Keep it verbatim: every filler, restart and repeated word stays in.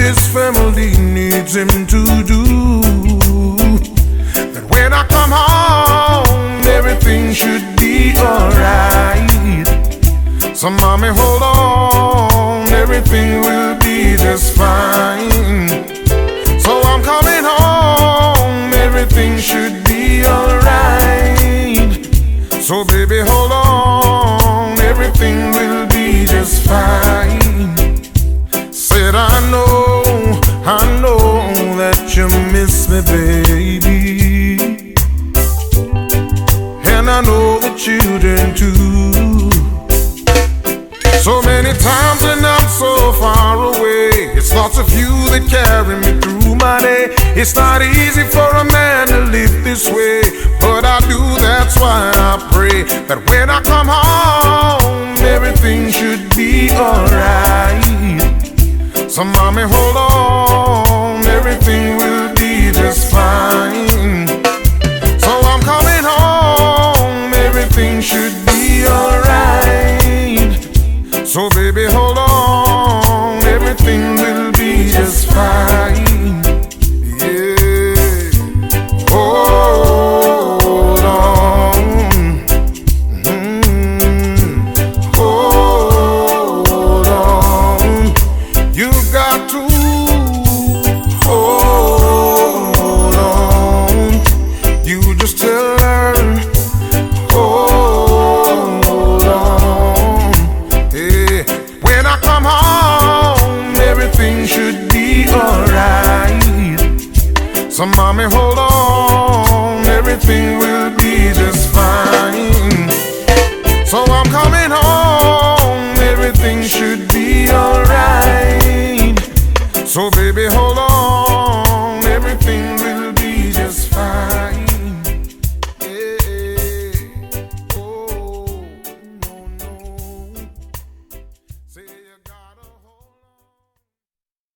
his family needs him to do. That when I come home, everything should be alright. So mommy, hold on, everything will be just fine. So I'm coming home, everything should be alright. So baby, hold on, everything will be just fine. Said I know, I know that you miss me, baby, and I know the children too. So many times and I'm so far away, it's thoughts of you that carry me through my day. It's not easy for a man to live this way, but I do, that's why I pray that when I come home, everything should be alright. So mommy, hold on, everything will be just fine. So I'm coming home, everything should be alright. So baby, hold on, everything will be just fine. Yeah, hold on, mm-hmm. Hold on, you got to hold on. You just tell her, hold on. Hey, when I come home, everything should be alright. So mommy, hold on, everything will be just fine. So I'm coming home, everything should be alright. So baby, hold on.